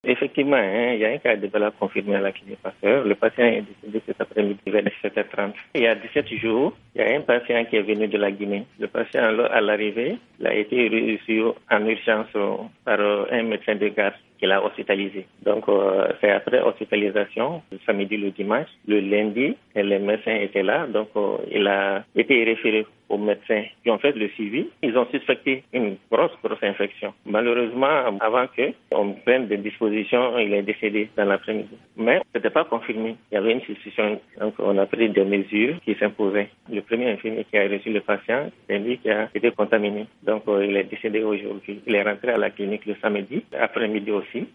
Effectivement, il y a un cas de Ebola confirmé à la clinique Pasteur. Le patient est décédé cet après-midi vers 17h30. Il y a 17 jours, il y a un patient qui est venu de la Guinée. Le patient, à l'arrivée, il a été reçu en urgence par un médecin de garde qui l'a hospitalisé. Donc, c'est après hospitalisation, le samedi, le dimanche, le lundi, et les médecins étaient là. Donc, il a été référé aux médecins qui ont fait le suivi. Ils ont suspecté une grosse infection. Malheureusement, avant qu'on prenne des dispositions, il est décédé dans l'après-midi. Mais ce n'était pas confirmé. Il y avait une suspicion. Donc, on a pris des mesures qui s'imposaient. Le premier infirmier qui a reçu le patient, c'est lui qui a été contaminé. Donc, il est décédé aujourd'hui. Il est rentré à la clinique le samedi, après-midi aussi.